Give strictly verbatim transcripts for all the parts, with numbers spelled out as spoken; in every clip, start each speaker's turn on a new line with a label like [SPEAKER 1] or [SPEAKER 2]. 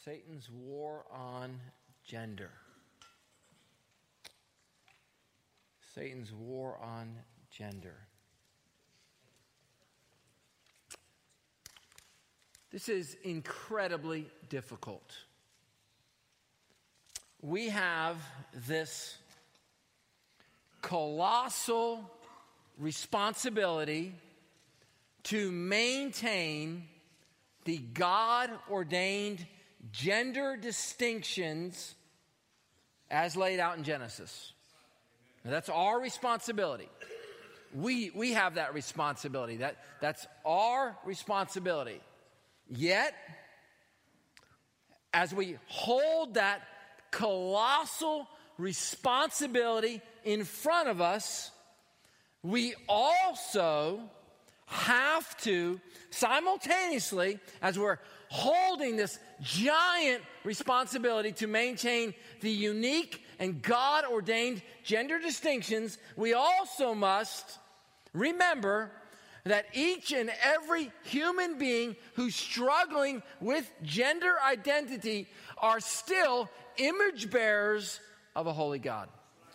[SPEAKER 1] Satan's war on gender. Satan's war on gender. This is incredibly difficult. We have this colossal responsibility to maintain the God-ordained gender distinctions as laid out in Genesis. Now, that's our responsibility. We, we have that responsibility. That, that's our responsibility. Yet, as we hold that colossal responsibility in front of us, we also have to simultaneously, as we're holding this giant responsibility to maintain the unique and God-ordained gender distinctions, we also must remember that each and every human being who's struggling with gender identity are still image bearers of a holy God.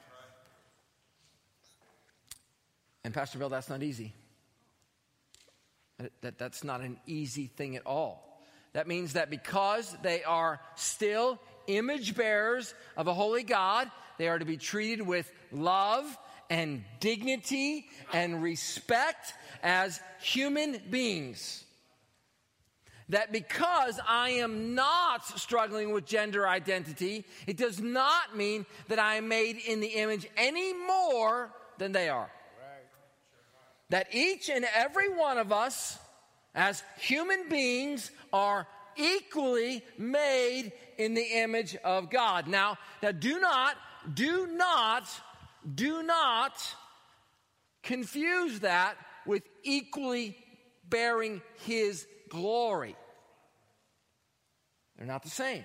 [SPEAKER 1] And Pastor Bill, that's not easy. That, that, that's not an easy thing at all. That means that because they are still image bearers of a holy God, they are to be treated with love and dignity and respect as human beings. That because I am not struggling with gender identity, it does not mean that I am made in the image any more than they are. That each and every one of us as human beings are equally made in the image of God. Now, now do not, do not, do not confuse that with equally bearing His glory. They're not the same.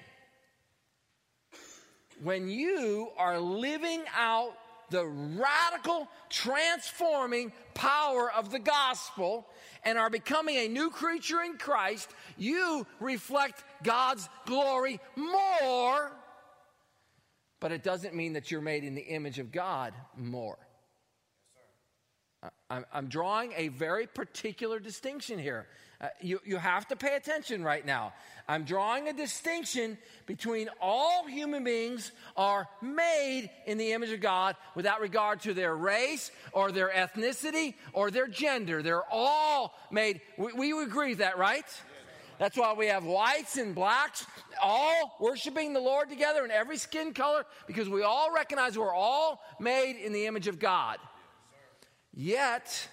[SPEAKER 1] When you are living out the radical, transforming power of the gospel and are becoming a new creature in Christ, you reflect God's glory more, but it doesn't mean that you're made in the image of God more. I'm drawing a very particular distinction here. Uh, you, you have to pay attention right now. I'm drawing a distinction between all human beings are made in the image of God without regard to their race or their ethnicity or their gender. They're all made. We, we agree with that, right? That's why we have whites and blacks all worshiping the Lord together in every skin color, because we all recognize we're all made in the image of God. Yet,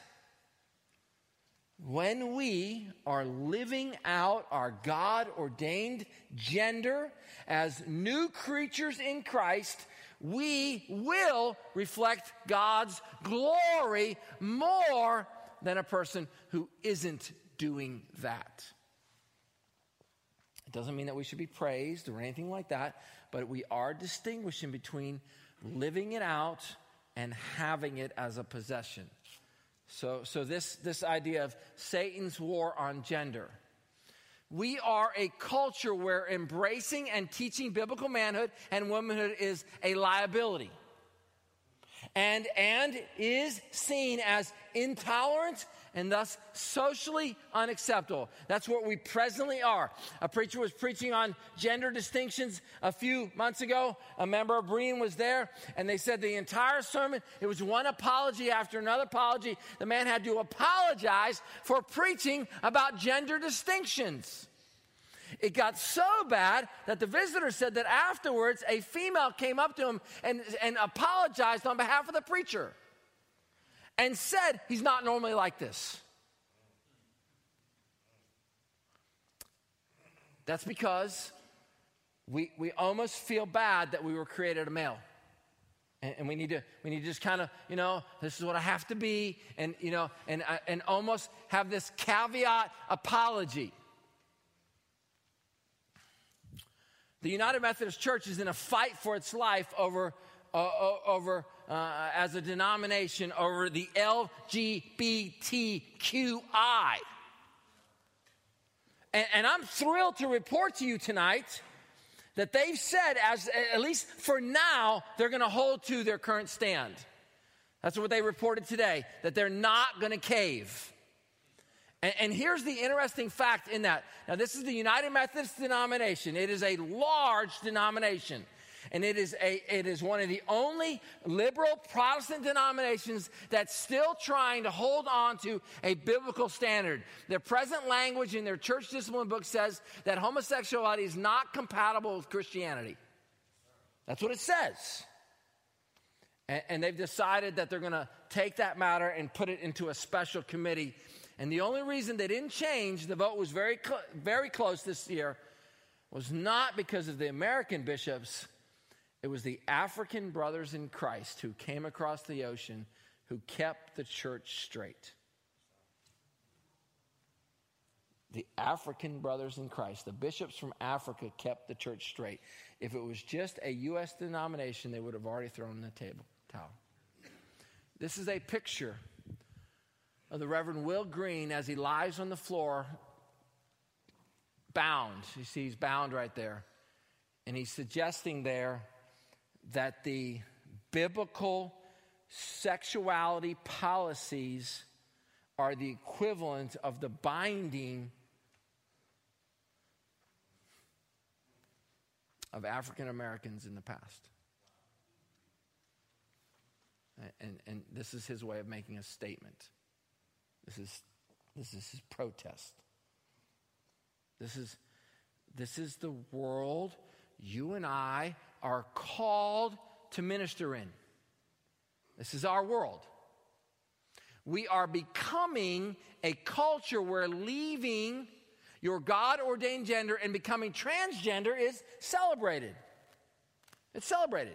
[SPEAKER 1] when we are living out our God-ordained gender as new creatures in Christ, we will reflect God's glory more than a person who isn't doing that. It doesn't mean that we should be praised or anything like that, but we are distinguishing between living it out and having it as a possession. So, so this, this idea of Satan's war on gender. We are a culture where embracing and teaching biblical manhood and womanhood is a liability. And, and is seen as intolerant and thus socially unacceptable. That's what we presently are. A preacher was preaching on gender distinctions a few months ago. A member of Berean was there, and they said the entire sermon, it was one apology after another apology. The man had to apologize for preaching about gender distinctions. It got so bad that the visitor said that afterwards a female came up to him and, and apologized on behalf of the preacher and said he's not normally like this. That's because we we almost feel bad that we were created a male. And, and we need to we need to just kind of, you know, this is what I have to be, and you know, and and almost have this caveat apology. The United Methodist Church is in a fight for its life over, uh, over uh, as a denomination, over the L G B T Q I. And, and I'm thrilled to report to you tonight that they've said, as at least for now, they're going to hold to their current stand. That's what they reported today, that they're not going to cave. And, and here's the interesting fact in that. Now, this is the United Methodist denomination. It is a large denomination. And it is a it is one of the only liberal Protestant denominations that's still trying to hold on to a biblical standard. Their present language in their church discipline book says that homosexuality is not compatible with Christianity. That's what it says. And, and they've decided that they're going to take that matter and put it into a special committee. And the only reason they didn't change, the vote was very cl- very close this year, was not because of the American bishops. It was the African brothers in Christ who came across the ocean who kept the church straight. The African brothers in Christ, the bishops from Africa, kept the church straight. If it was just a U S denomination, they would have already thrown the table towel. This is a picture of the Reverend Will Green as he lies on the floor, bound. You see, he's bound right there. And he's suggesting there that the biblical sexuality policies are the equivalent of the binding of African Americans in the past. And, and this is his way of making a statement. This is this is his protest. This is this is the world you and I are called to minister in. This is our world. We are becoming a culture where leaving your God-ordained gender and becoming transgender is celebrated. It's celebrated.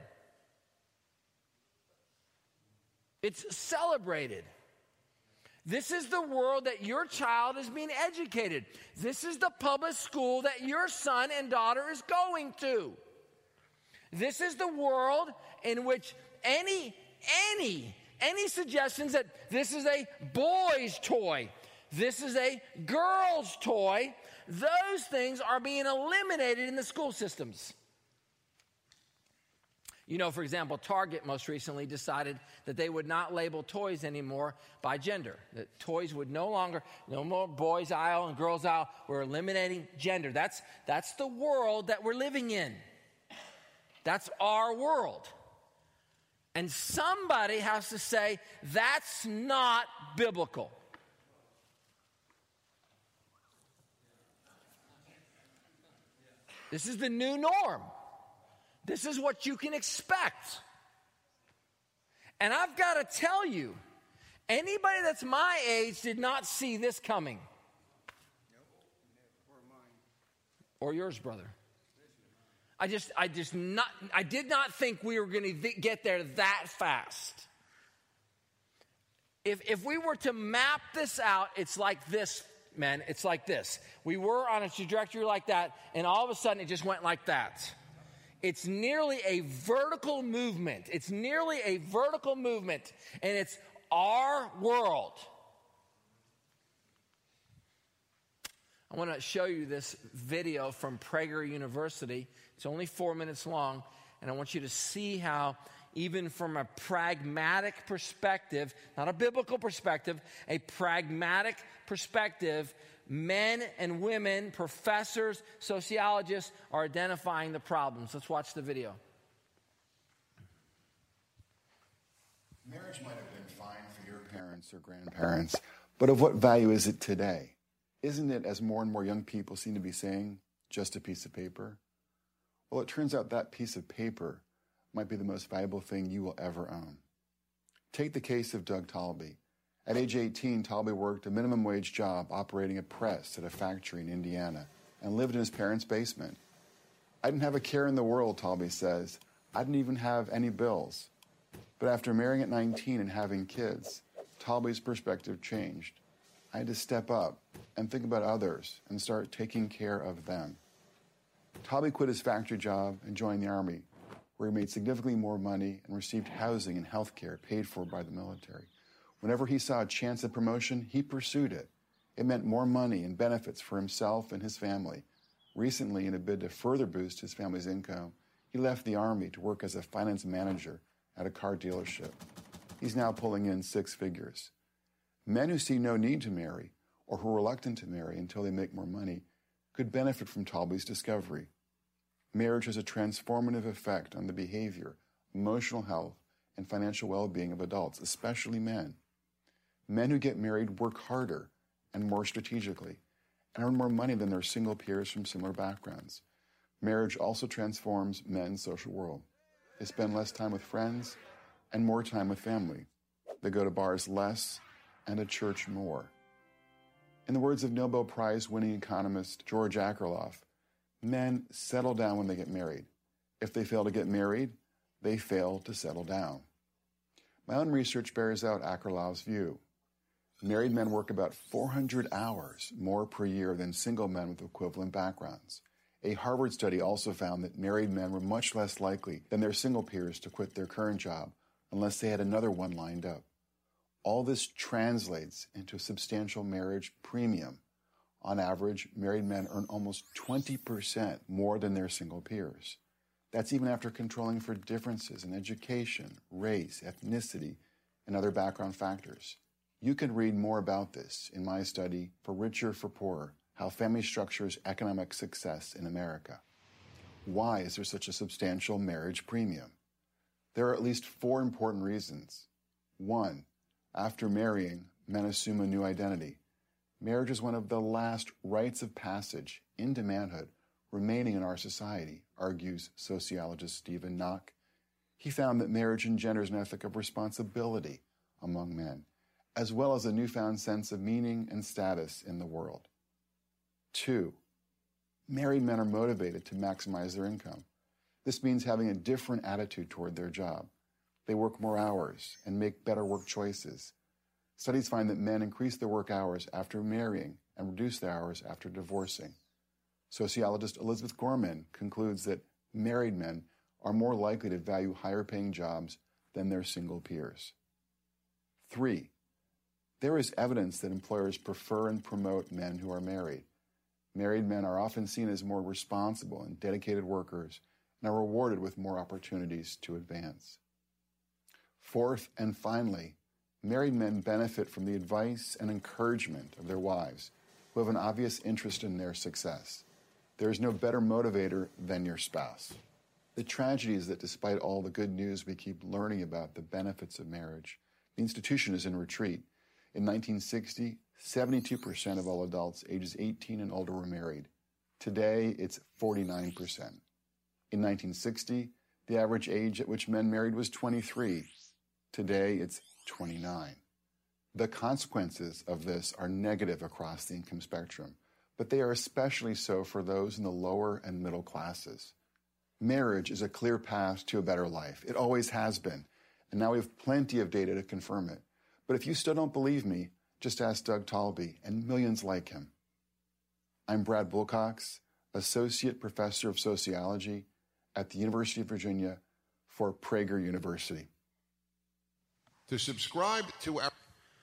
[SPEAKER 1] It's celebrated. This is the world that your child is being educated. This is the public school that your son and daughter is going to. This is the world in which any, any, any suggestions that this is a boy's toy, this is a girl's toy, those things are being eliminated in the school systems. You know, for example, Target most recently decided that they would not label toys anymore by gender. That toys would no longer, no more boys aisle and girls aisle. We're eliminating gender. That's, that's the world that we're living in. That's our world. And somebody has to say, that's not biblical. This is the new norm. This is what you can expect. And I've got to tell you, anybody that's my age did not see this coming. Or yours, brother. I just, I just not, I did not think we were going to th- get there that fast. If, if we were to map this out, it's like this, man. It's like this. We were on a trajectory like that, and all of a sudden it just went like that. It's nearly a vertical movement. It's nearly a vertical movement, and it's our world. I want to show you this video from Prager University. It's only four minutes long, and I want you to see how, even from a pragmatic perspective, not a biblical perspective, a pragmatic perspective, men and women, professors, sociologists are identifying the problems. Let's watch the video.
[SPEAKER 2] Marriage might have been fine for your parents or grandparents, but of what value is it today? Isn't it, as more and more young people seem to be saying, just a piece of paper? Well, it turns out that piece of paper might be the most valuable thing you will ever own. Take the case of Doug Talby. At age eighteen, Talby worked a minimum wage job operating a press at a factory in Indiana and lived in his parents' basement. I didn't have a care in the world, Talby says. I didn't even have any bills. But after marrying at nineteen and having kids, Talby's perspective changed. I had to step up and think about others and start taking care of them. Talby quit his factory job and joined the Army, where he made significantly more money and received housing and health care paid for by the military. Whenever he saw a chance at promotion, he pursued it. It meant more money and benefits for himself and his family, Recently, in a bid to further boost his family's income, he left the Army to work as a finance manager at a car dealership. He's now pulling in six figures. Men who see no need to marry or who are reluctant to marry until they make more money could benefit from Tolby's discovery. Marriage has a transformative effect on the behavior, emotional health, and financial well-being of adults, especially men. Men who get married work harder and more strategically and earn more money than their single peers from similar backgrounds. Marriage also transforms men's social world. They spend less time with friends and more time with family. They go to bars less and to church more. In the words of Nobel Prize-winning economist George Akerlof, men settle down when they get married. If they fail to get married, they fail to settle down. My own research bears out Akerlof's view. Married men work about four hundred hours more per year than single men with equivalent backgrounds. A Harvard study also found that married men were much less likely than their single peers to quit their current job unless they had another one lined up. All this translates into a substantial marriage premium. On average, married men earn almost twenty percent more than their single peers. That's even after controlling for differences in education, race, ethnicity, and other background factors. You can read more about this in my study, For Richer, for Poorer, How Family Structures Economic Success in America. Why is there such a substantial marriage premium? There are at least four important reasons. One, after marrying, men assume a new identity. Marriage is one of the last rites of passage into manhood remaining in our society, argues sociologist Stephen Knock. He found that marriage engenders an ethic of responsibility among men, as well as a newfound sense of meaning and status in the world. Two, married men are motivated to maximize their income. This means having a different attitude toward their job. They work more hours and make better work choices. Studies find that men increase their work hours after marrying and reduce their hours after divorcing. Sociologist Elizabeth Gorman concludes that married men are more likely to value higher-paying jobs than their single peers. Three, there is evidence that employers prefer and promote men who are married. Married men are often seen as more responsible and dedicated workers and are rewarded with more opportunities to advance. Fourth, and finally, married men benefit from the advice and encouragement of their wives, who have an obvious interest in their success. There is no better motivator than your spouse. The tragedy is that despite all the good news we keep learning about the benefits of marriage, the institution is in retreat. In nineteen sixty, seventy-two percent of all adults ages eighteen and older were married. Today, it's forty-nine percent. In nineteen sixty, the average age at which men married was twenty-three. Today, it's twenty-nine. The consequences of this are negative across the income spectrum, but they are especially so for those in the lower and middle classes. Marriage is a clear path to a better life. It always has been, and now we have plenty of data to confirm it. But if you still don't believe me, just ask Doug Tolby and millions like him. I'm Brad Wilcox, Associate Professor of Sociology at the University of Virginia for Prager University.
[SPEAKER 3] To subscribe to our...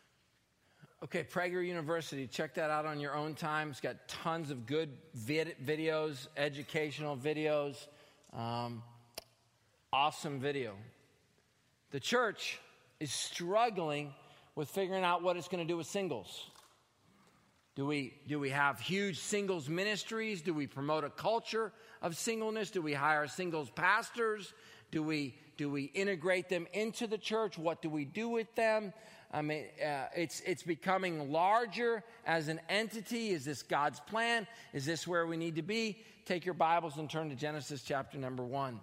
[SPEAKER 1] Okay, Prager University, check that out on your own time. It's got tons of good vid- videos, educational videos, um, awesome video. The church is struggling with figuring out what it's going to do with singles. Do we, do we have huge singles ministries? Do we promote a culture of singleness? Do we hire singles pastors? Do we, do we integrate them into the church? What do we do with them? I mean, uh, it's, it's becoming larger as an entity. Is this God's plan? Is this where we need to be? Take your Bibles and turn to Genesis chapter number one.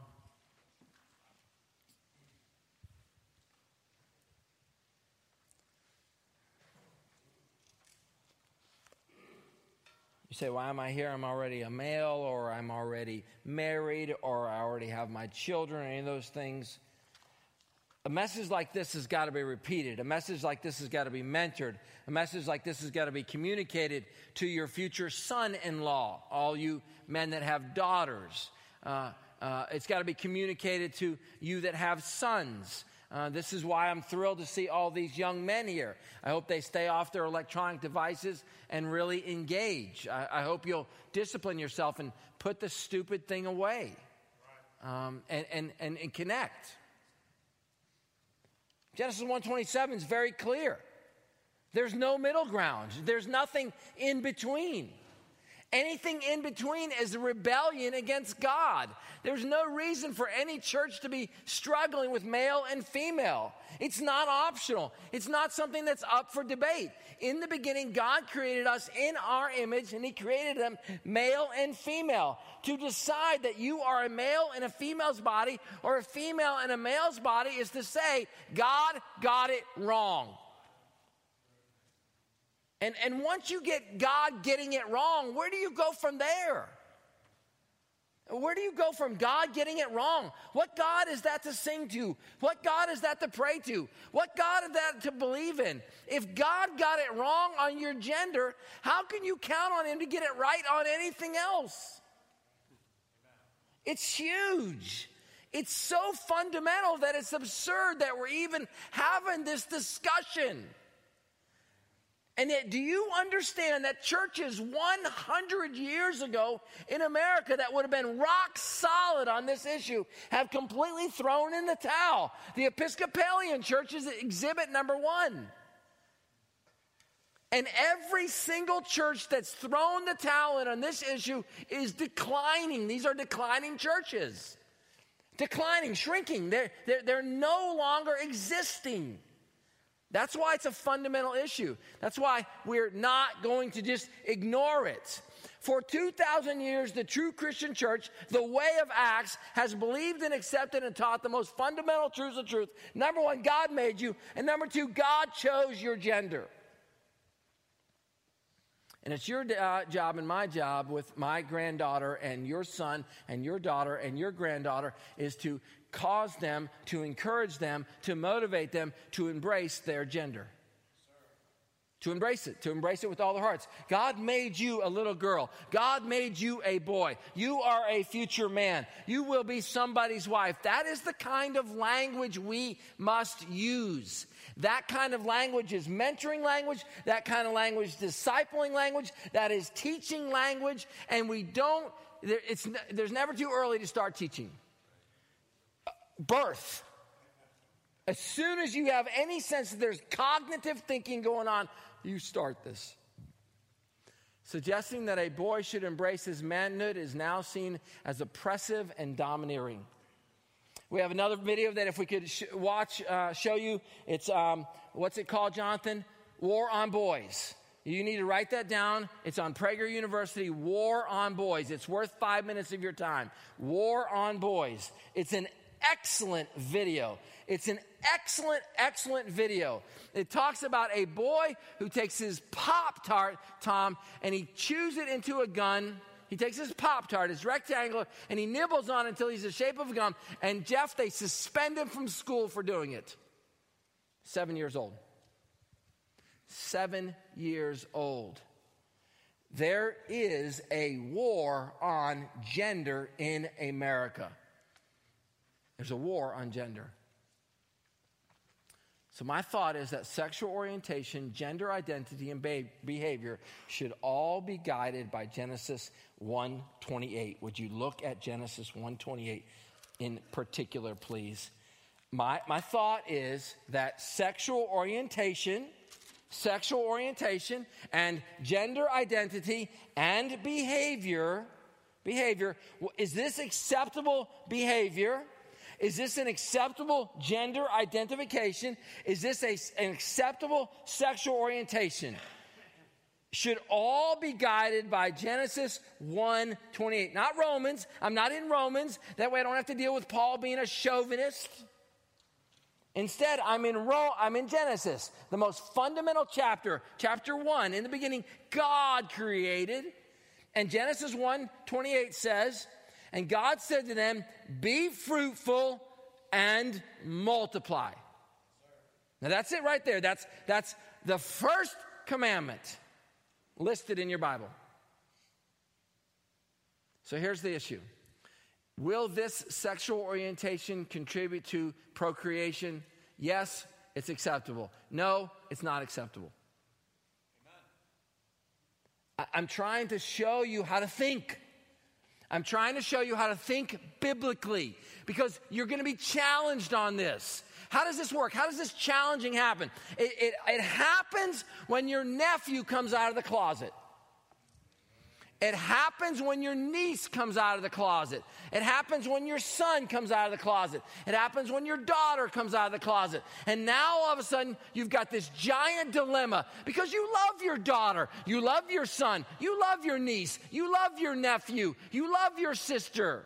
[SPEAKER 1] You say, why am I here? I'm already a male, or I'm already married, or I already have my children, any of those things. A message like this has got to be repeated. A message like this has got to be mentored. A message like this has got to be communicated to your future son-in-law, all you men that have daughters. Uh, uh, it's got to be communicated to you that have sons. Uh, this is why I'm thrilled to see all these young men here. I hope they stay off their electronic devices and really engage. I, I hope you'll discipline yourself and put the stupid thing away um, and, and, and, and connect. Genesis one twenty-seven is very clear. There's no middle ground. There's nothing in between. Anything in between is a rebellion against God. There's no reason for any church to be struggling with male and female. It's not optional. It's not something that's up for debate. In the beginning, God created us in our image, and he created them male and female. To decide that you are a male in a female's body or a female in a male's body is to say, God got it wrong. And, and once you get God getting it wrong, where do you go from there? Where do you go from God getting it wrong? What God is that to sing to? What God is that to pray to? What God is that to believe in? If God got it wrong on your gender, how can you count on him to get it right on anything else? It's huge. It's so fundamental that it's absurd that we're even having this discussion. And yet, do you understand that churches one hundred years ago in America that would have been rock solid on this issue have completely thrown in the towel? The Episcopalian Church is exhibit number one. And every single church that's thrown the towel in on this issue is declining. These are declining churches. Declining, shrinking. They're, they're, they're no longer existing. That's why it's a fundamental issue. That's why we're not going to just ignore it. For two thousand years, the true Christian church, the way of Acts, has believed and accepted and taught the most fundamental truths of truth. Number one, God made you. And number two, God chose your gender. And it's your uh, job and my job with my granddaughter and your son and your daughter and your granddaughter is to cause them, to encourage them, to motivate them to embrace their gender. To embrace it, to embrace it with all their hearts. God made you a little girl. God made you a boy. You are a future man. You will be somebody's wife. That is the kind of language we must use. That kind of language is mentoring language. That kind of language is discipling language. That is teaching language. And we don't, there, it's, there's never too early to start teaching. Birth. As soon as you have any sense that there's cognitive thinking going on, you start this. Suggesting that a boy should embrace his manhood is now seen as oppressive and domineering. We have another video that if we could sh- watch, uh, show you. It's, um, what's it called, Jonathan? War on Boys. You need to write that down. It's on Prager University, War on Boys. It's worth five minutes of your time. War on Boys. It's an excellent video. It's an excellent, excellent video. It talks about a boy who takes his Pop-Tart, Tom, and he chews it into a gun. He takes his Pop-Tart, it's rectangular, and he nibbles on it until he's the shape of a gum. And Jeff, they suspend him from school for doing it. Seven years old. Seven years old. There is a war on gender in America. There's a war on gender. So my thought is that sexual orientation, gender identity, and be- behavior should all be guided by Genesis one twenty-eight. Would you look at Genesis one twenty-eight in particular, please? My, my thought is that sexual orientation, sexual orientation, and gender identity and behavior, behavior, is this acceptable behavior? Is this an acceptable gender identification? Is this a, an acceptable sexual orientation? Should all be guided by Genesis one twenty-eight. Not Romans. I'm not in Romans. That way I don't have to deal with Paul being a chauvinist. Instead, I'm in Ro- I'm in Genesis, the most fundamental chapter, chapter one. In the beginning, God created. And Genesis one twenty-eight says, and God said to them, be fruitful and multiply. Now that's it right there. That's, that's the first commandment listed in your Bible. So here's the issue. Will this sexual orientation contribute to procreation? Yes, it's acceptable. No, it's not acceptable. Amen. I- I'm trying to show you how to think. I'm trying to show you how to think biblically because you're going to be challenged on this. How does this work? How does this challenging happen? It, it, it happens when your nephew comes out of the closet. It happens when your niece comes out of the closet. It happens when your son comes out of the closet. It happens when your daughter comes out of the closet. And now all of a sudden, you've got this giant dilemma because you love your daughter. You love your son. You love your niece. You love your nephew. You love your sister.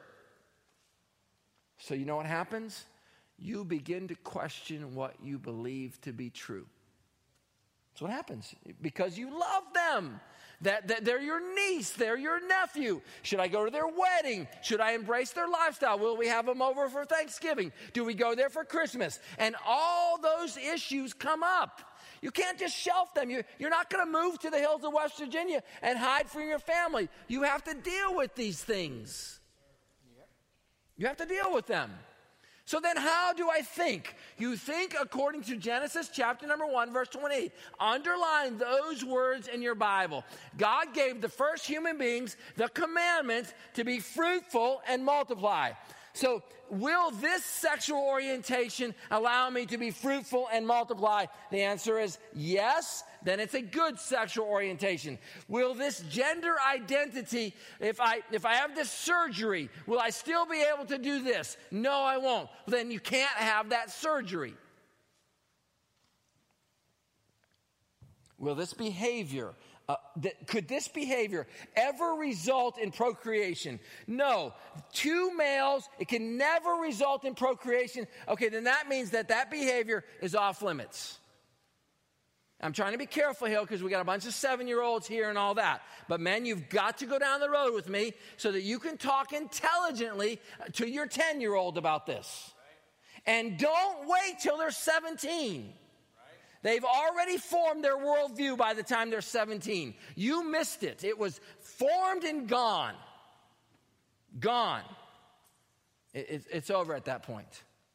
[SPEAKER 1] So you know what happens? You begin to question what you believe to be true. That's what happens because you love them. That, that they're your niece, they're your nephew. Should I go to their wedding? Should I embrace their lifestyle? Will we have them over for Thanksgiving? Do we go there for Christmas? And all those issues come up. You can't just shelf them. You, you're not going to move to the hills of West Virginia and hide from your family. You have to deal with these things. You have to deal with them. So then how do I think? You think according to Genesis chapter number one, verse twenty-eight. Underline those words in your Bible. God gave the first human beings the commandment to be fruitful and multiply. So will this sexual orientation allow me to be fruitful and multiply? The answer is yes. Then it's a good sexual orientation. Will this gender identity, if I if I have this surgery, will I still be able to do this? No, I won't. Then you can't have that surgery. Will this behavior, uh, th- could this behavior ever result in procreation? No. Two males, it can never result in procreation. Okay, then that means that that behavior is off limits. I'm trying to be careful here because we got a bunch of seven-year-olds here and all that. But men, you've got to go down the road with me so that you can talk intelligently to your ten-year-old about this. Right. And don't wait till they're seventeen. Right. They've already formed their worldview by the time they're seventeen. You missed it. It was formed and gone. Gone. It, it, it's over at that point.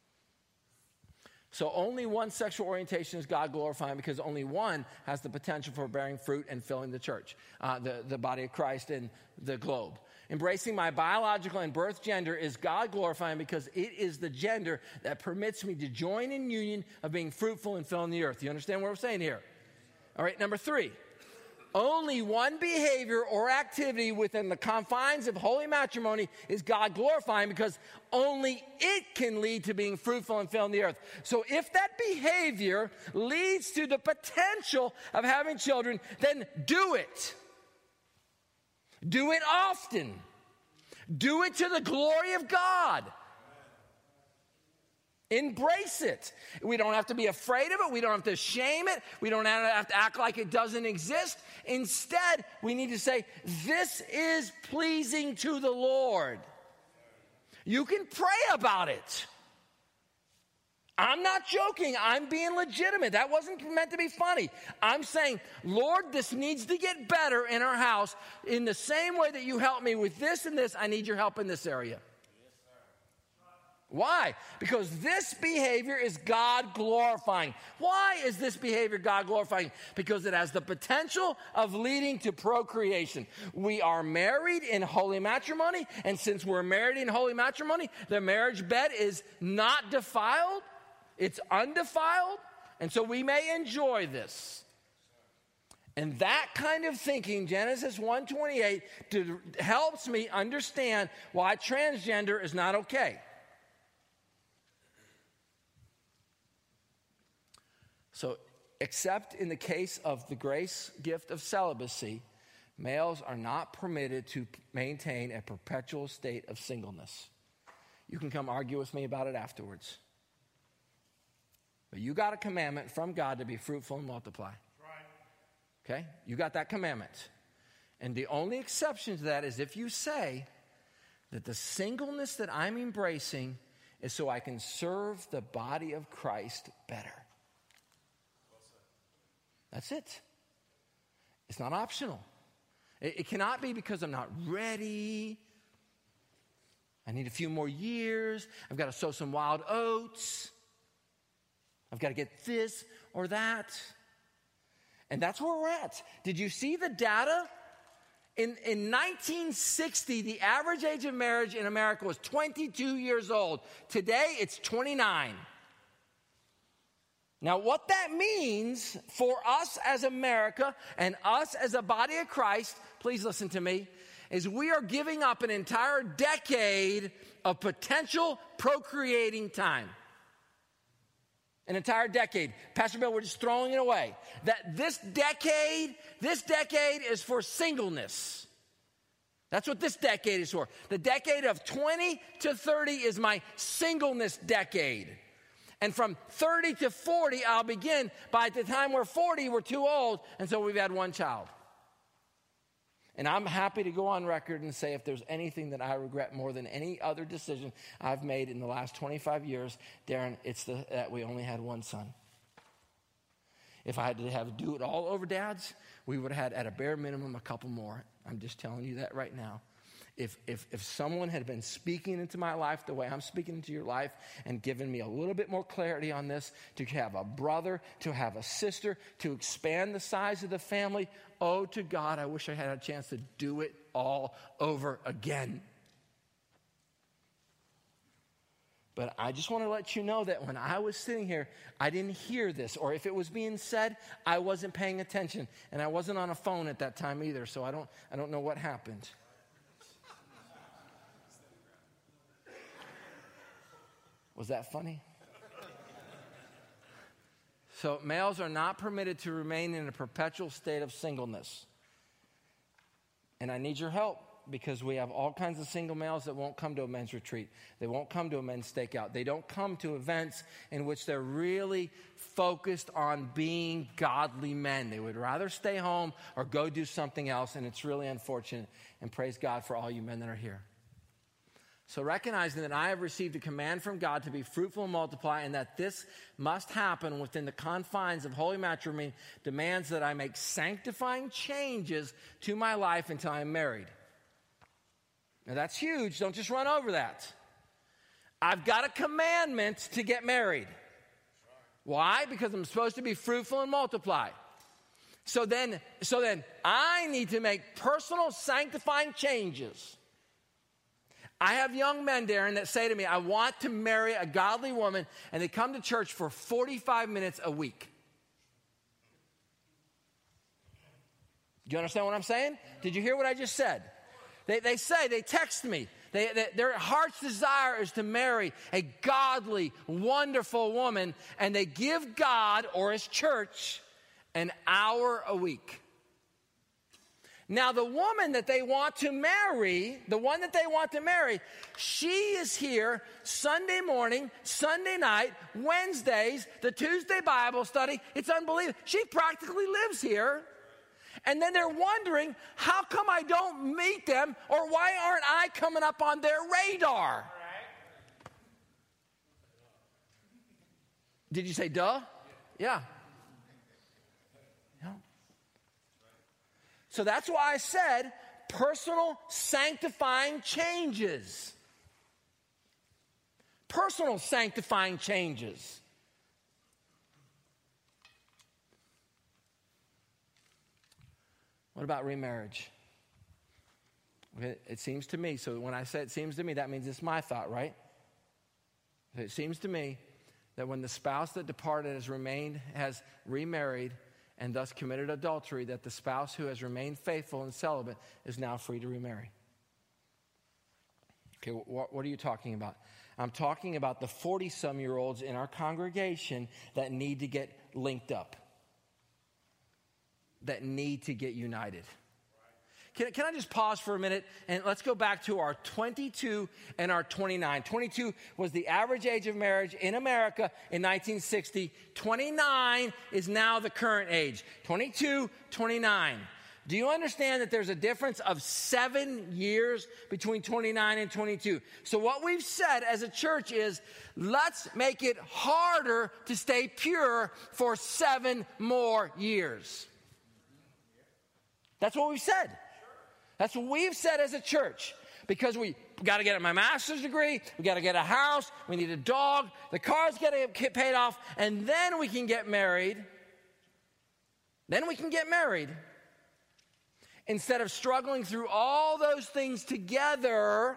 [SPEAKER 1] So only one sexual orientation is God glorifying because only one has the potential for bearing fruit and filling the church, uh, the, the body of Christ and the globe. Embracing my biological and birth gender is God glorifying because it is the gender that permits me to join in union of being fruitful and filling the earth. You understand what we're saying here? All right, number three. Only one behavior or activity within the confines of holy matrimony is God glorifying because only it can lead to being fruitful and filling the earth. So if that behavior leads to the potential of having children, then do it. Do it often. Do it to the glory of God. Embrace it. We don't have to be afraid of it. We don't have to shame it. We don't have to act like it doesn't exist. Instead, we need to say, this is pleasing to the Lord. You can pray about it. I'm not joking. I'm being legitimate. That wasn't meant to be funny. I'm saying, Lord, this needs to get better in our house. In the same way that you helped me with this and this, I need your help in this area. Why? Because this behavior is God glorifying. Why is this behavior God glorifying? Because it has the potential of leading to procreation. We are married in holy matrimony, and since we're married in holy matrimony, the marriage bed is not defiled, it's undefiled, and so we may enjoy this. And that kind of thinking, Genesis one twenty-eight, to, helps me understand why transgender is not okay. So, except in the case of the grace gift of celibacy, males are not permitted to maintain a perpetual state of singleness. You can come argue with me about it afterwards. But you got a commandment from God to be fruitful and multiply. Right. Okay? You got that commandment. And the only exception to that is if you say that the singleness that I'm embracing is so I can serve the body of Christ better. That's it. It's not optional. It, it cannot be because I'm not ready. I need a few more years. I've got to sow some wild oats. I've got to get this or that. And that's where we're at. Did you see the data? In, in nineteen sixty, the average age of marriage in America was twenty-two years old. Today, it's twenty-nine. Now, what that means for us as America and us as a body of Christ, please listen to me, is we are giving up an entire decade of potential procreating time. An entire decade. Pastor Bill, we're just throwing it away. That this decade, this decade is for singleness. That's what this decade is for. The decade of twenty to thirty is my singleness decade. And from thirty to forty, I'll begin. By the time we're forty, we're too old, and so we've had one child. And I'm happy to go on record and say if there's anything that I regret more than any other decision I've made in the last twenty-five years, Darren, it's the, that we only had one son. If I had to have to do it all over dads, we would have had at a bare minimum a couple more. I'm just telling you that right now. If, if, if someone had been speaking into my life the way I'm speaking into your life and given me a little bit more clarity on this, to have a brother, to have a sister, to expand the size of the family, oh, to God, I wish I had a chance to do it all over again. But I just want to let you know that when I was sitting here, I didn't hear this. Or if it was being said, I wasn't paying attention. And I wasn't on a phone at that time either, so I don't, I don't know what happened. Was that funny? So males are not permitted to remain in a perpetual state of singleness. And I need your help because we have all kinds of single males that won't come to a men's retreat. They won't come to a men's stakeout. They don't come to events in which they're really focused on being godly men. They would rather stay home or go do something else, and it's really unfortunate. And praise God for all you men that are here. So recognizing that I have received a command from God to be fruitful and multiply, and that this must happen within the confines of holy matrimony, demands that I make sanctifying changes to my life until I am married. Now that's huge. Don't just run over that. I've got a commandment to get married. Why? Because I'm supposed to be fruitful and multiply. So then, so then I need to make personal sanctifying changes. I have young men, Darren, that say to me, I want to marry a godly woman, and they come to church for forty-five minutes a week. Do you understand what I'm saying? Did you hear what I just said? They, they say, they text me, they, they, their heart's desire is to marry a godly, wonderful woman, and they give God or his church an hour a week. Now, the woman that they want to marry, the one that they want to marry, she is here Sunday morning, Sunday night, Wednesdays, the Tuesday Bible study. It's unbelievable. She practically lives here. And then they're wondering, how come I don't meet them, or why aren't I coming up on their radar? Did you say duh? Yeah. So that's why I said personal sanctifying changes. Personal sanctifying changes. What about remarriage? It seems to me, so when I say it seems to me, that means it's my thought, right? It seems to me that when the spouse that departed has remained, has remarried, and thus committed adultery, that the spouse who has remained faithful and celibate is now free to remarry. Okay, what, what are you talking about? I'm talking about the forty-some-year-olds in our congregation that need to get linked up, that need to get united. Can, can I just pause for a minute and let's go back to our twenty-two and our twenty-nine. twenty-two was the average age of marriage in America in nineteen sixty. twenty-nine is now the current age. twenty-two, twenty-nine. Do you understand that there's a difference of seven years between twenty-nine and twenty-two? So what we've said as a church is, let's make it harder to stay pure for seven more years. That's what we've said. That's what we've said as a church. Because we We got to get my master's degree. We got to get a house. We need a dog. The car's got to get paid off. And then we can get married. Then we can get married. Instead of struggling through all those things together,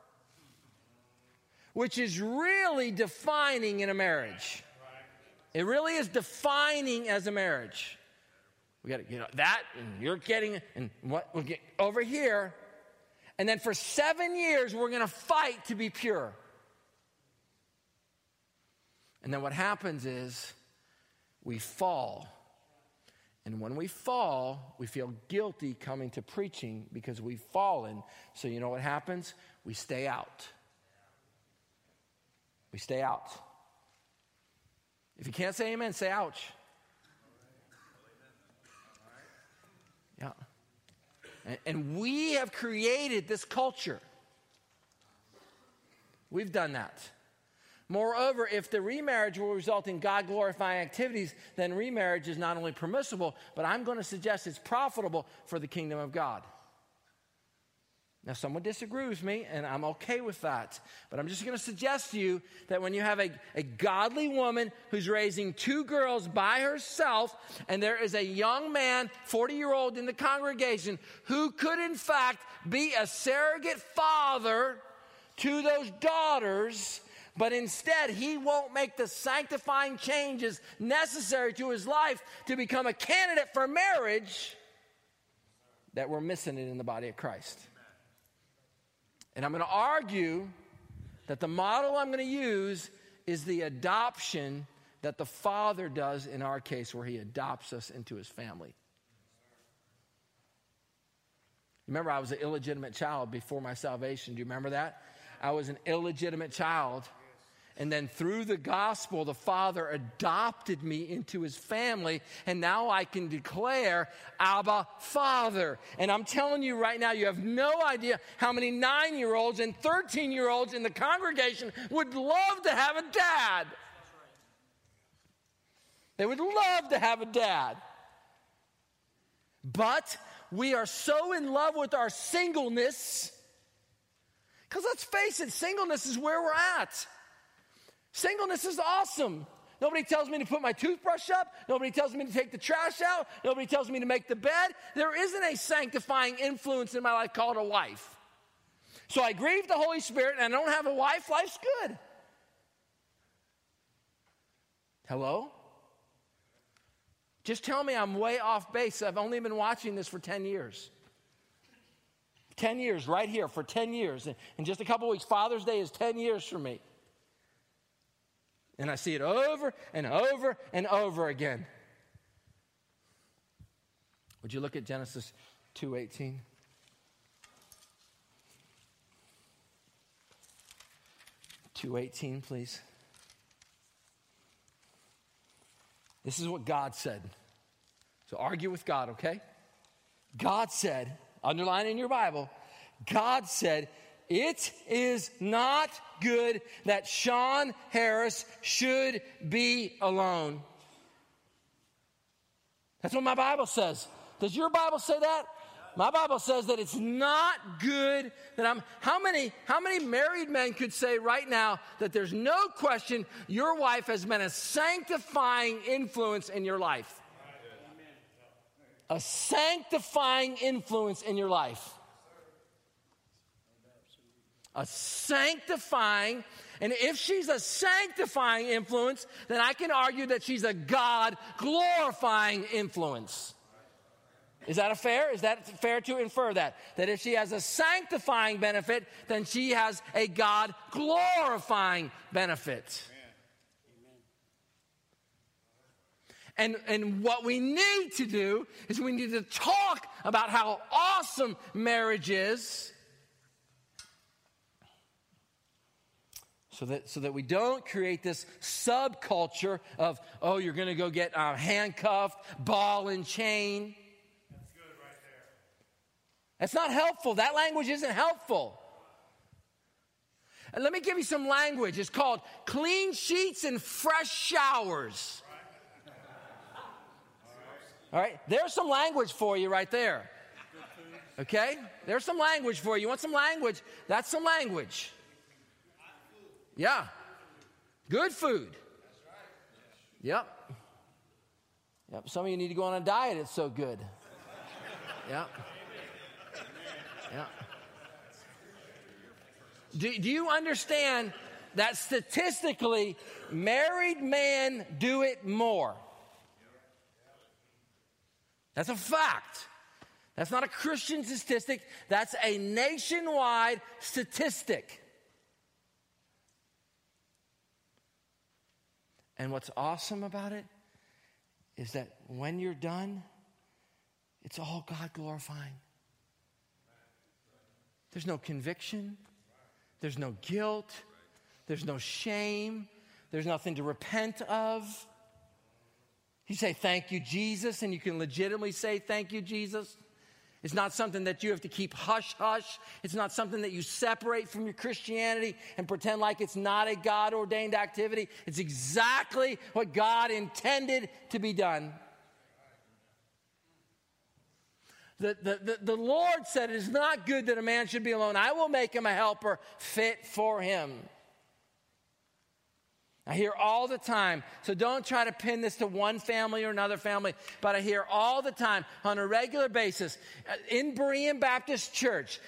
[SPEAKER 1] which is really defining in a marriage. It really is defining as a marriage. We got to get that, and you're getting, and what we'll get over here. And then for seven years, we're going to fight to be pure. And then what happens is we fall. And when we fall, we feel guilty coming to preaching because we've fallen. So you know what happens? We stay out. We stay out. If you can't say amen, say ouch. Yeah. And, and we have created this culture. We've done that. Moreover, if the remarriage will result in God-glorifying activities, then remarriage is not only permissible, but I'm going to suggest it's profitable for the kingdom of God. Now, someone disagrees with me, and I'm okay with that. But I'm just going to suggest to you that when you have a, a godly woman who's raising two girls by herself, and there is a young man, forty-year-old in the congregation, who could in fact be a surrogate father to those daughters, but instead he won't make the sanctifying changes necessary to his life to become a candidate for marriage, that we're missing it in the body of Christ. And I'm going to argue that the model I'm going to use is the adoption that the Father does in our case, where he adopts us into his family. Remember, I was an illegitimate child before my salvation. Do you remember that? I was an illegitimate child. And then through the gospel, the Father adopted me into his family. And now I can declare, Abba, Father. And I'm telling you right now, you have no idea how many nine-year-olds and thirteen-year-olds in the congregation would love to have a dad. They would love to have a dad. But we are so in love with our singleness. Because let's face it, singleness is where we're at. Singleness is awesome. Nobody tells me to put my toothbrush up. Nobody tells me to take the trash out. Nobody tells me to make the bed. There isn't a sanctifying influence in my life called a wife. So I grieve the Holy Spirit and I don't have a wife. Life's good. Hello? Just tell me I'm way off base. I've only been watching this for ten years. ten years, right here, for ten years. In just a couple weeks, Father's Day is ten years for me. And I see it over and over and over again. Would you look at Genesis two eighteen? two eighteen, please. This is what God said. So argue with God, okay? God said, underline in your Bible, God said, it is not good that Sean Harris should be alone. That's what my Bible says. Does your Bible say that? My Bible says that it's not good that I'm... How many, how many married men could say right now that there's no question your wife has been a sanctifying influence in your life? A sanctifying influence in your life. A sanctifying, and if she's a sanctifying influence, then I can argue that she's a God-glorifying influence. Is that a fair? Is that fair to infer that? That if she has a sanctifying benefit, then she has a God-glorifying benefit. And, and what we need to do is we need to talk about how awesome marriage is, So that, so that we don't create this subculture of, oh, you're going to go get uh, handcuffed, ball and chain.
[SPEAKER 4] That's good right there.
[SPEAKER 1] That's not helpful. That language isn't helpful. And let me give you some language. It's called clean sheets and fresh showers. All right? There's some language for you right there. Okay? There's some language for you. You want some language? That's some language. Yeah. Good food. Yep. Yep. Some of you need to go on a diet. It's so good. Yep. Yep. Do, do you understand that statistically, married men do it more? That's a fact. That's not a Christian statistic. That's a nationwide statistic. And what's awesome about it is that when you're done, it's all God glorifying. There's no conviction. There's no guilt. There's no shame. There's nothing to repent of. You say, thank you, Jesus, and you can legitimately say, thank you, Jesus. It's not something that you have to keep hush-hush. It's not something that you separate from your Christianity and pretend like it's not a God-ordained activity. It's exactly what God intended to be done. The, the, the, the Lord said, it is not good that a man should be alone. I will make him a helper fit for him. I hear all the time, so don't try to pin this to one family or another family, but I hear all the time on a regular basis in Berean Baptist Church,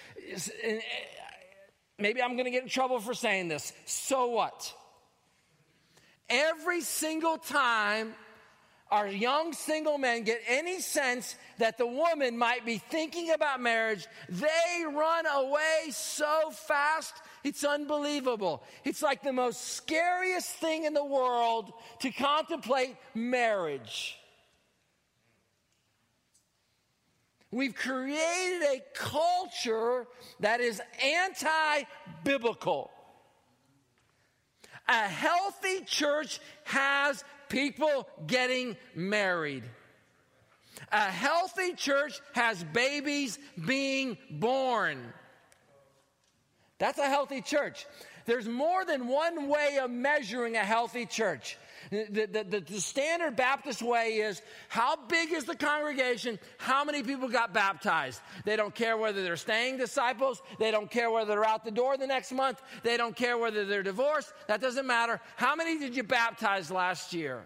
[SPEAKER 1] maybe I'm going to get in trouble for saying this, so what? Every single time our young single men get any sense that the woman might be thinking about marriage, they run away so fast, it's unbelievable. It's like the most scariest thing in the world to contemplate marriage. We've created a culture that is anti-biblical. A healthy church has people getting married. A healthy church has babies being born. That's a healthy church. There's more than one way of measuring a healthy church. The, the, the, the standard Baptist way is, how big is the congregation? How many people got baptized? They don't care whether they're staying disciples. They don't care whether they're out the door the next month. They don't care whether they're divorced. That doesn't matter. How many did you baptize last year?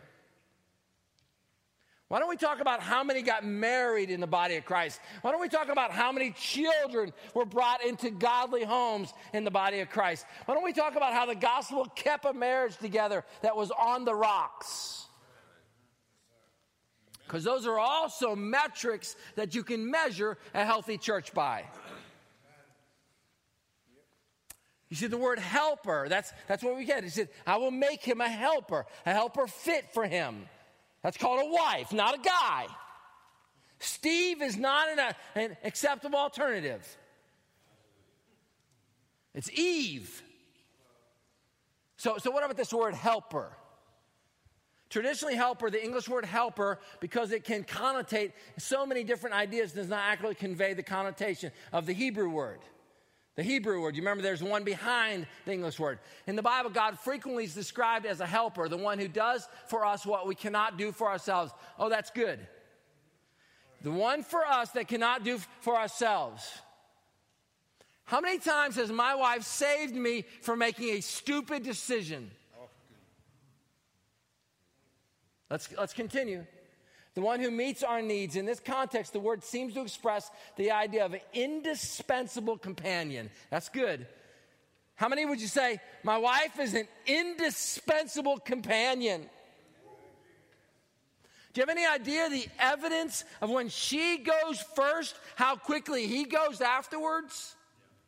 [SPEAKER 1] Why don't we talk about how many got married in the body of Christ? Why don't we talk about how many children were brought into godly homes in the body of Christ? Why don't we talk about how the gospel kept a marriage together that was on the rocks? Because those are also metrics that you can measure a healthy church by. You see, the word helper, that's, that's what we get. He said, I will make him a helper, a helper fit for him. That's called a wife, not a guy. Steve is not an, an acceptable alternative. It's Eve. So, so what about this word helper? Traditionally, helper, the English word helper, because it can connotate so many different ideas, does not accurately convey the connotation of the Hebrew word. The Hebrew word, you remember there's one behind the English word. In the Bible, God frequently is described as a helper, the one who does for us what we cannot do for ourselves. Oh, that's good. The one for us that cannot do for ourselves. How many times has my wife saved me from making a stupid decision? Let's, let's continue. The one who meets our needs. In this context, the word seems to express the idea of an indispensable companion. That's good. How many would you say, my wife is an indispensable companion? Do you have any idea the evidence of when she goes first, how quickly he goes afterwards?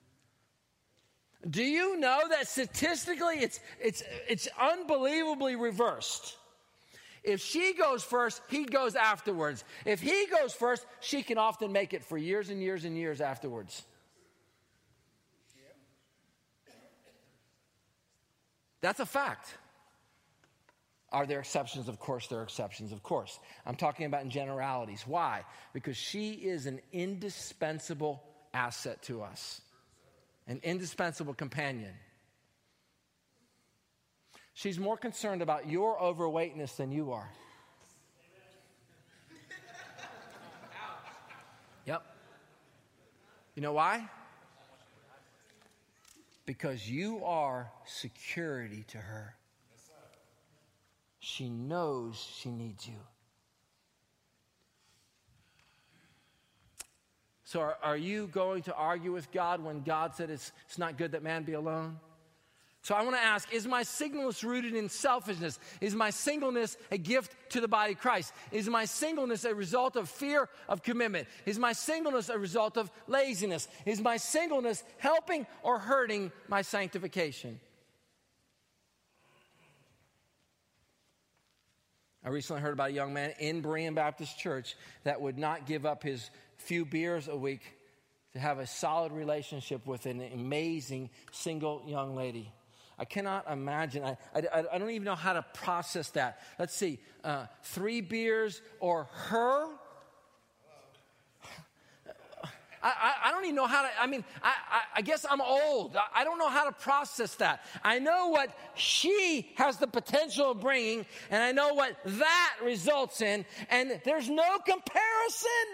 [SPEAKER 1] Do you know that statistically it's, it's, it's unbelievably reversed? If she goes first, he goes afterwards. If he goes first, she can often make it for years and years and years afterwards. That's a fact. Are there exceptions? Of course, there are exceptions, of course. I'm talking about in generalities. Why? Because she is an indispensable asset to us, an indispensable companion. She's more concerned about your overweightness than you are. Yep. You know why? Because you are security to her. She knows she needs you. So are, are you going to argue with God when God said it's, it's not good that man be alone? So I want to ask, is my singleness rooted in selfishness? Is my singleness a gift to the body of Christ? Is my singleness a result of fear of commitment? Is my singleness a result of laziness? Is my singleness helping or hurting my sanctification? I recently heard about a young man in Berean Baptist Church that would not give up his few beers a week to have a solid relationship with an amazing single young lady. I cannot imagine. I, I, I don't even know how to process that. Let's see. Uh, three beers or her? I, I, I don't even know how to, I mean, I, I, I guess I'm old. I, I don't know how to process that. I know what she has the potential of bringing, and I know what that results in, and there's no comparison.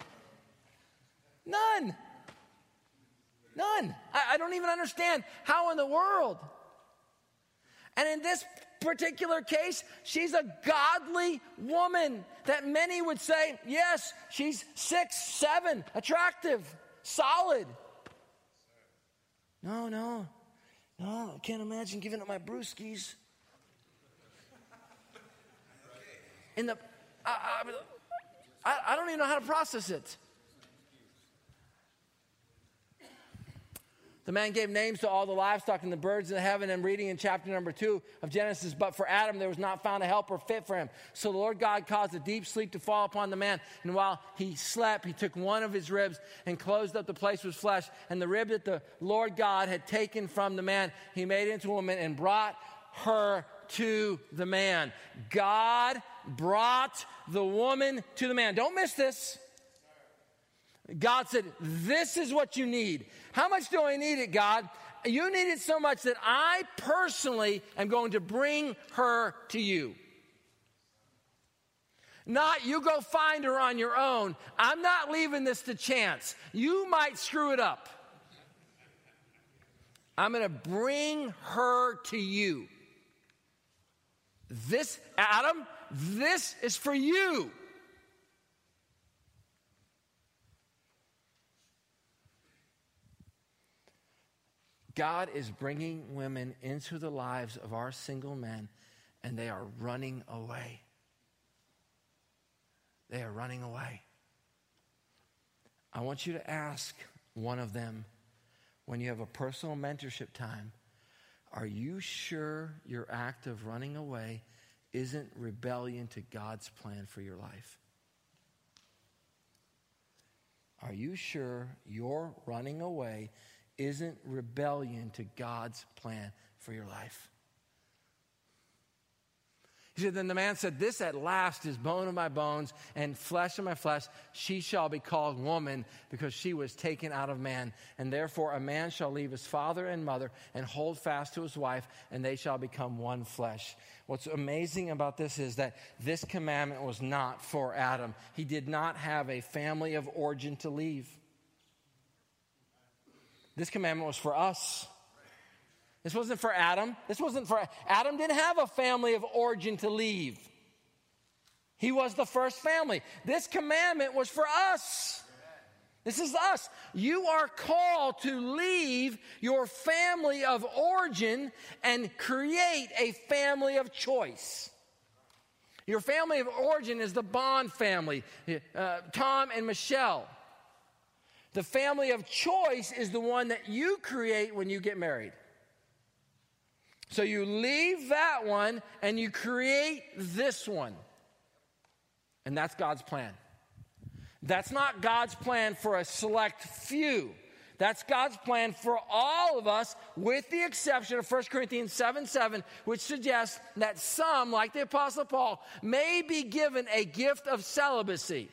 [SPEAKER 1] None. None. I, I don't even understand how in the world. And in this particular case, she's a godly woman that many would say, yes, she's six, seven, attractive, solid. No, no, no, I can't imagine giving up my brewskis. In the, I, I, I don't even know how to process it. The man gave names to all the livestock and the birds of the heaven. I'm reading in chapter number two of Genesis. But for Adam, there was not found a helper fit for him. So the Lord God caused a deep sleep to fall upon the man. And while he slept, he took one of his ribs and closed up the place with flesh. And the rib that the Lord God had taken from the man, he made into a woman and brought her to the man. God brought the woman to the man. Don't miss this. God said, this is what you need. How much do I need it, God? You need it so much that I personally am going to bring her to you. Not you go find her on your own. I'm not leaving this to chance. You might screw it up. I'm going to bring her to you. This, Adam, this is for you. God is bringing women into the lives of our single men, and they are running away. They are running away. I want you to ask one of them when you have a personal mentorship time, are you sure your act of running away isn't rebellion to God's plan for your life? Are you sure your running away isn't rebellion to God's plan for your life? He said, then the man said, this at last is bone of my bones and flesh of my flesh. She shall be called woman because she was taken out of man. And therefore a man shall leave his father and mother and hold fast to his wife, and they shall become one flesh. What's amazing about this is that this commandment was not for Adam. He did not have a family of origin to leave. This commandment was for us. This wasn't for Adam. This wasn't for Adam. Didn't have a family of origin to leave. He was the first family. This commandment was for us. This is us. You are called to leave your family of origin and create a family of choice. Your family of origin is the Bond family, uh, Tom and Michelle. The family of choice is the one that you create when you get married. So you leave that one and you create this one. And that's God's plan. That's not God's plan for a select few. That's God's plan for all of us, with the exception of First Corinthians seven seven, which suggests that some, like the Apostle Paul, may be given a gift of celibacy.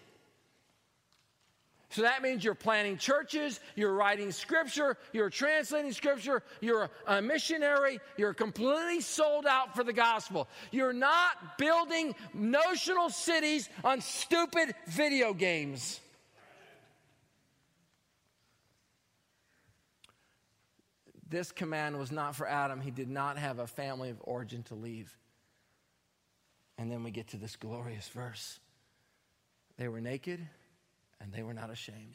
[SPEAKER 1] So that means you're planting churches, you're writing scripture, you're translating scripture, you're a missionary, you're completely sold out for the gospel. You're not building notional cities on stupid video games. this command was not for Adam. He did not have a family of origin to leave. And then we get to this glorious verse. They were naked and they were not ashamed.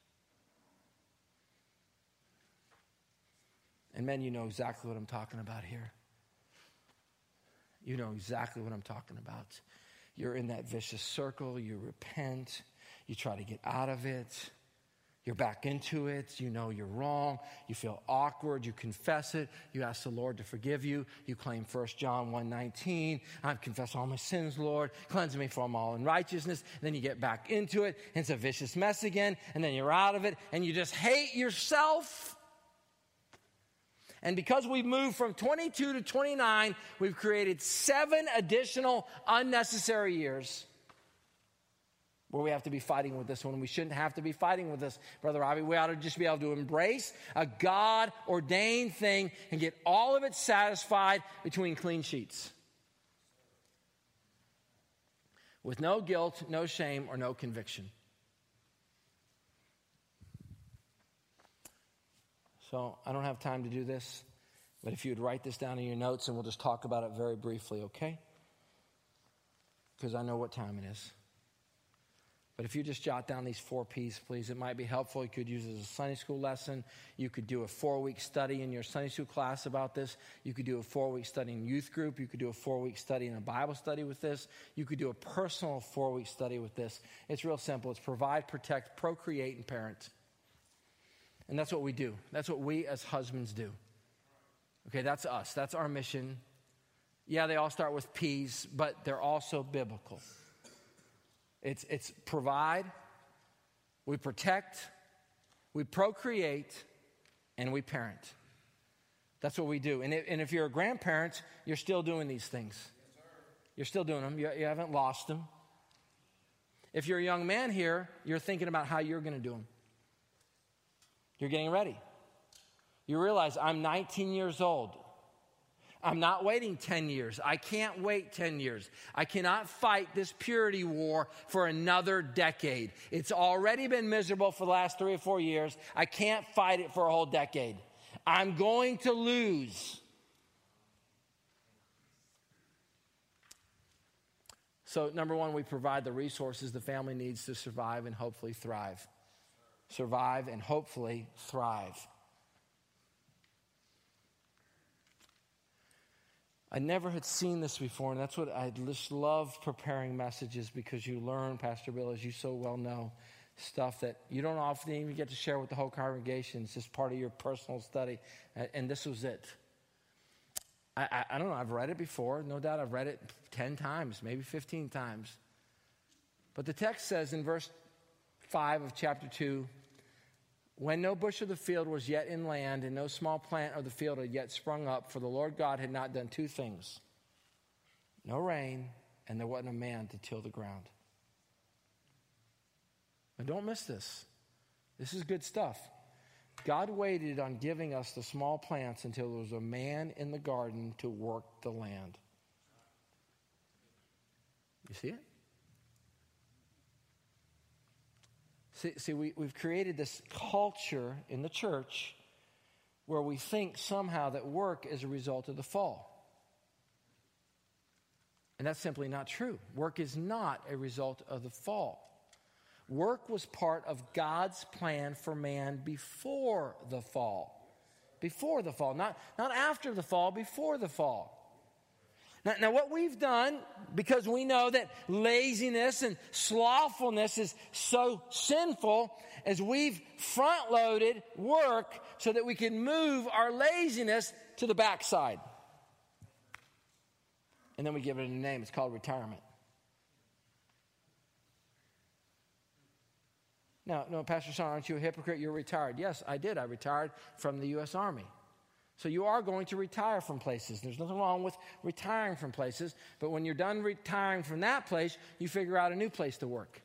[SPEAKER 1] And men, you know exactly what I'm talking about here. You know exactly what I'm talking about. You're in that vicious circle. You repent. You try to get out of it. You're back into it. You know you're wrong. You feel awkward. You confess it. You ask the Lord to forgive you. You claim First John one nineteen. I've confessed all my sins, Lord. Cleanse me from all unrighteousness. Then you get back into it. And it's a vicious mess again. And then you're out of it. And you just hate yourself. And because we've moved from twenty-two to twenty-nine, we've created seven additional unnecessary years where we have to be fighting with this when we shouldn't have to be fighting with this, Brother Robbie. We ought to just be able to embrace a God-ordained thing and get all of it satisfied between clean sheets. With no guilt, no shame, or no conviction. So I don't have time to do this, but if you would write this down in your notes and we'll just talk about it very briefly, okay? Because I know what time it is. But if you just jot down these four P's, please, it might be helpful. You could use it as a Sunday school lesson. You could do a four-week study in your Sunday school class about this. You could do a four-week study in youth group. You could do a four-week study in a Bible study with this. You could do a personal four-week study with this. It's real simple. It's provide, protect, procreate, and parent. And that's what we do. That's what we as husbands do. Okay, that's us. That's our mission. Yeah, they all start with P's, but they're also biblical. It's, it's provide, we protect, we procreate, and we parent. That's what we do. And, it, and if you're a grandparent, you're still doing these things. You're still doing them. You, you haven't lost them. If you're a young man here, you're thinking about how you're going to do them. You're getting ready. You realize I'm nineteen years old. I'm not waiting ten years. I can't wait ten years. I cannot fight this purity war for another decade. It's already been miserable for the last three or four years. I can't fight it for a whole decade. I'm going to lose. So, number one, we provide the resources the family needs to survive and hopefully thrive. Survive and hopefully thrive. I never had seen this before, and that's what I just love preparing messages, because you learn, Pastor Bill, as you so well know, stuff that you don't often even get to share with the whole congregation. It's just part of your personal study, and this was it. I, I, I don't know, I've read it before. No doubt I've read it ten times, maybe fifteen times. But the text says in verse five of chapter two, when no bush of the field was yet in land, and no small plant of the field had yet sprung up, for the Lord God had not done two things: no rain, and there wasn't a man to till the ground. Now don't miss this. This is good stuff. God waited on giving us the small plants until there was a man in the garden to work the land. You see it? See, see we, we've created this culture in the church where we think somehow that work is a result of the fall. And that's simply not true. Work is not a result of the fall. Work was part of God's plan for man before the fall. Before the fall. Not, not after the fall, before the fall. Now, now, what we've done, because we know that laziness and slothfulness is so sinful, is we've front-loaded work so that we can move our laziness to the backside. And then we give it a name. It's called retirement. Now, no, Pastor Sean, aren't you a hypocrite? You're retired. Yes, I did. I retired from the U S Army. So you are going to retire from places. There's nothing wrong with retiring from places. But when you're done retiring from that place, you figure out a new place to work.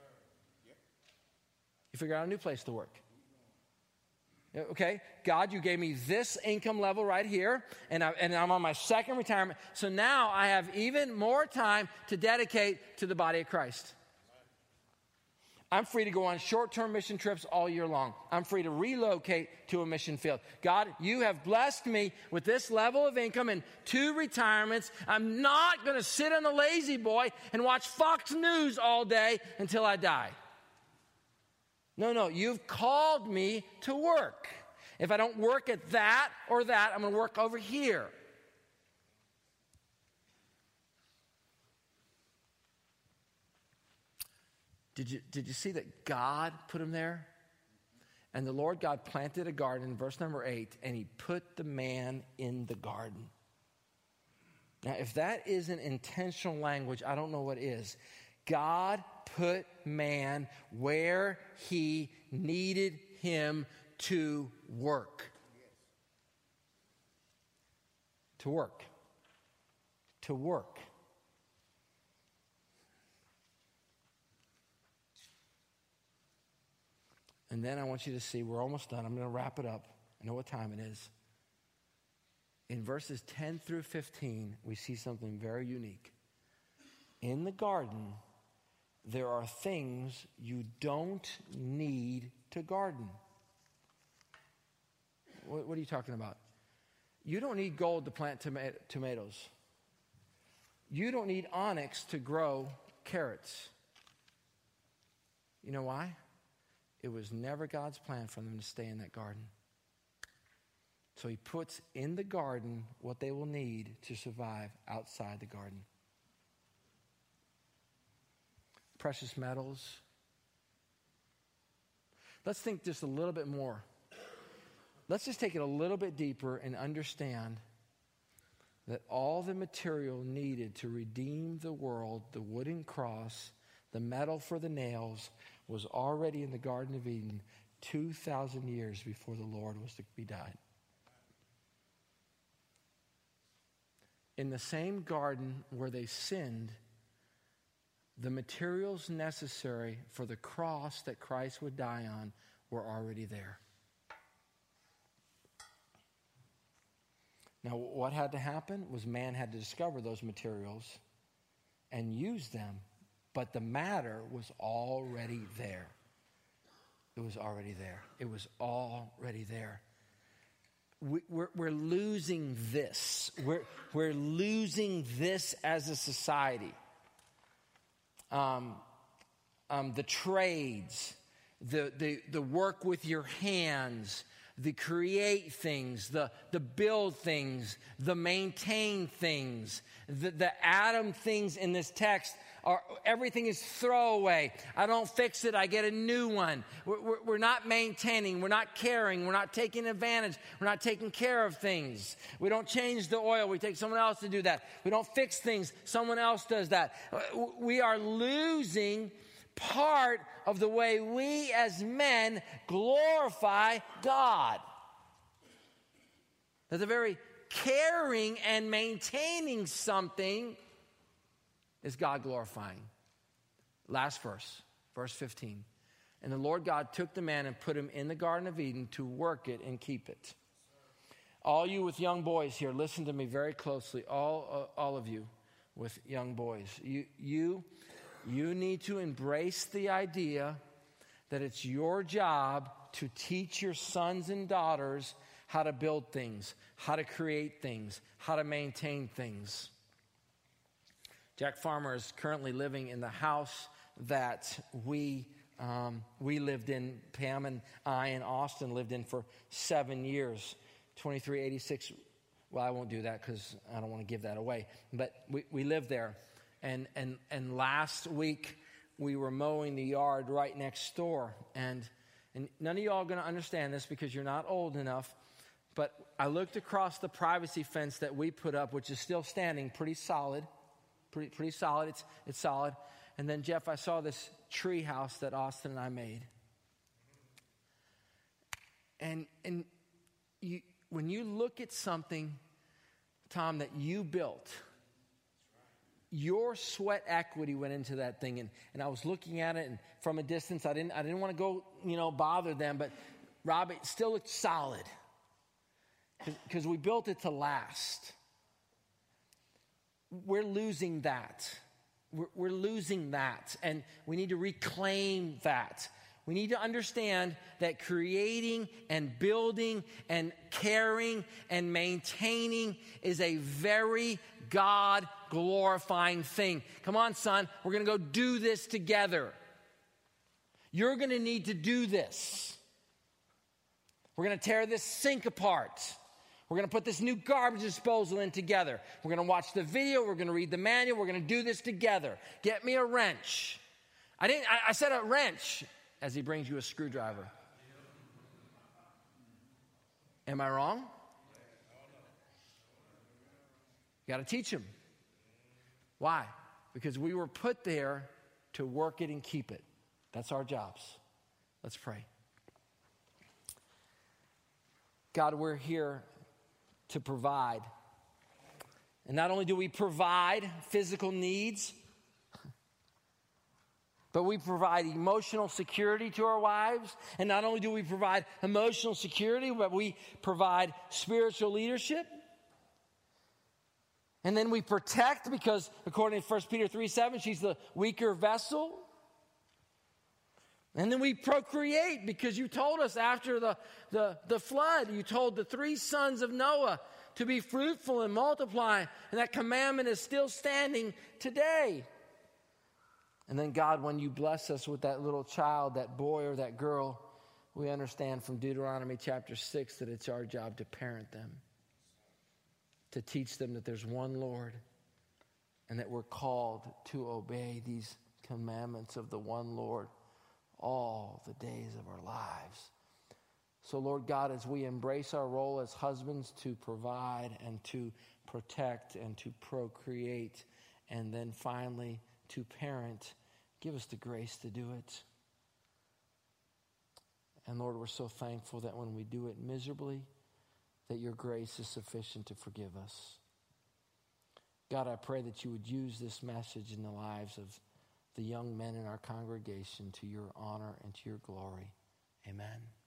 [SPEAKER 1] You figure out a new place to work. Okay, God, you gave me this income level right here, and, I, and I'm on my second retirement. So now I have even more time to dedicate to the body of Christ. I'm free to go on short-term mission trips all year long. I'm free to relocate to a mission field. God, you have blessed me with this level of income and two retirements. I'm not going to sit on the lazy boy and watch Fox News all day until I die. No, no, you've called me to work. If I don't work at that or that, I'm going to work over here. Did you, did you see that God put him there? And the Lord God planted a garden, verse number eight, and he put the man in the garden. Now, if that isn't intentional language, I don't know what is. God put man where he needed him to work. To work. To work. And then I want you to see, we're almost done. I'm going to wrap it up. I know what time it is. In verses ten through fifteen, we see something very unique. In the garden, there are things you don't need to garden. What, what are you talking about? You don't need gold to plant toma- tomatoes. You don't need onyx to grow carrots. You know why? It was never God's plan for them to stay in that garden. So he puts in the garden what they will need to survive outside the garden. Precious metals. Let's think just a little bit more. Let's just take it a little bit deeper and understand that all the material needed to redeem the world, the wooden cross, the metal for the nails, was already in the Garden of Eden two thousand years before the Lord was to be died. In the same garden where they sinned, the materials necessary for the cross that Christ would die on were already there. Now, what had to happen was man had to discover those materials and use them. But the matter was already there. It was already there. It was already there. We, we're, we're losing this. We're, we're losing this as a society. Um, um, the trades, the, the, the work with your hands, the create things, the, the build things, the maintain things, the, the Adam things in this text. Or everything is throwaway. I don't fix it, I get a new one. We're, we're, we're not maintaining, we're not caring, we're not taking advantage, we're not taking care of things. We don't change the oil, we take someone else to do that. We don't fix things, someone else does that. We are losing part of the way we as men glorify God. That the very caring and maintaining something is God glorifying. Last verse, verse fifteen. And the Lord God took the man and put him in the Garden of Eden to work it and keep it. All you with young boys here, listen to me very closely. All, uh, all of you with young boys. You, you, you need to embrace the idea that it's your job to teach your sons and daughters how to build things, how to create things, how to maintain things. Jack Farmer is currently living in the house that we um, we lived in. Pam and I and Austin lived in for seven years. twenty-three eighty-six. Well, I won't do that because I don't want to give that away. But we, we lived there. And, and, and last week, we were mowing the yard right next door. And, and none of y'all are going to understand this because you're not old enough. But I looked across the privacy fence that we put up, which is still standing pretty solid. Pretty, pretty solid. It's, it's solid. And then, Jeff, I saw this tree house that Austin and I made. And, and you, when you look at something, Tom, that you built, your sweat equity went into that thing. And, and I was looking at it, and from a distance, I didn't, I didn't want to go, you know, bother them. But, Rob, it still looked solid because we built it to last. We're losing that. we're, we're losing that, and we need to reclaim that. We need to understand that creating and building and caring and maintaining is a very God-glorifying thing. Come on, son, we're going to go do this together. You're going to need to do this. We're going to tear this sink apart. We're going to put this new garbage disposal in together. We're going to watch the video. We're going to read the manual. We're going to do this together. Get me a wrench. I didn't. I, I said a wrench as he brings you a screwdriver. Am I wrong? You got to teach him. Why? Because we were put there to work it and keep it. That's our jobs. Let's pray. God, we're here to provide. And not only do we provide physical needs, but we provide emotional security to our wives. And not only do we provide emotional security, but we provide spiritual leadership. And then we protect because according to First Peter three seven, she's the weaker vessel. And then we procreate because you told us after the, the, the flood, you told the three sons of Noah to be fruitful and multiply. And that commandment is still standing today. And then God, when you bless us with that little child, that boy or that girl, we understand from Deuteronomy chapter six that it's our job to parent them. To teach them that there's one Lord and that we're called to obey these commandments of the one Lord all the days of our lives. So, Lord God, as we embrace our role as husbands to provide and to protect and to procreate and then finally to parent, give us the grace to do it. And Lord, we're so thankful that when we do it miserably, that your grace is sufficient to forgive us. God, I pray that you would use this message in the lives of the young men in our congregation to your honor and to your glory. Amen.